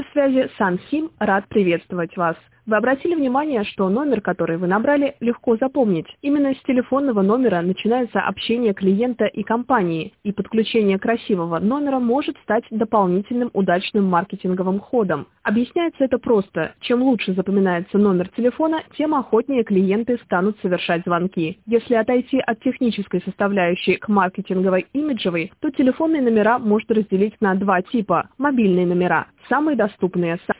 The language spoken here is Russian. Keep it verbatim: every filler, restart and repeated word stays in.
На связи SunSim, рад приветствовать вас. Вы обратили внимание, что номер, который вы набрали, легко запомнить. Именно с телефонного номера начинается общение клиента и компании, и подключение красивого номера может стать дополнительным удачным маркетинговым ходом. Объясняется это просто. Чем лучше запоминается номер телефона, тем охотнее клиенты станут совершать звонки. Если отойти от технической составляющей к маркетинговой имиджевой, то телефонные номера можно разделить на два типа. Мобильные номера. Самые доступные